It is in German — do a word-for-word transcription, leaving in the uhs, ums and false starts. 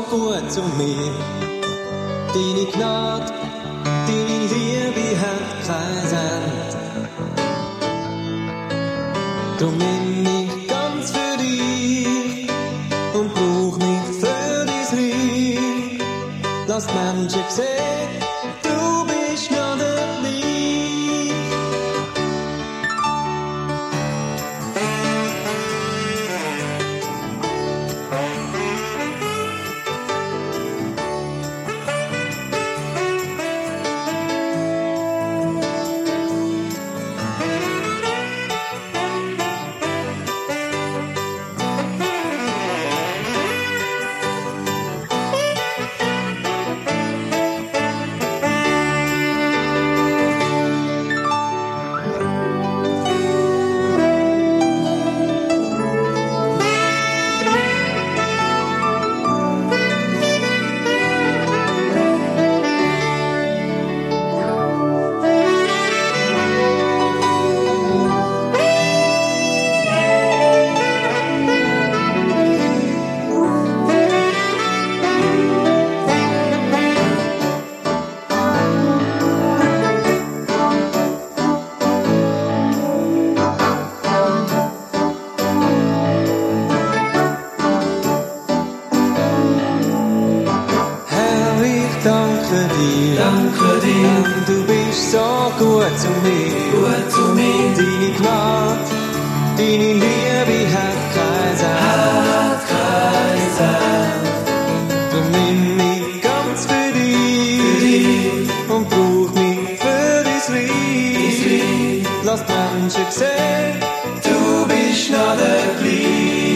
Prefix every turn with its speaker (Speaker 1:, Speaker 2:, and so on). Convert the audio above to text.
Speaker 1: gut zu mir. Deine Gnade, deine Liebe hat kein Ende. Drum nimm mich ganz für dich und brauch mich für dein Reich. Lass die Menschen sehen, du bist noch der Lieb. Danke dir, danke dir, du bist so gut zu mir, gut zu mir. Deine Gnade, deine Liebe hat kein Ende, hat kein Ende. Du nimm mich ganz für dich, für dich und brauch mich für dein Reich. Lass die Menschen sehen, du bist noch der Gleiche.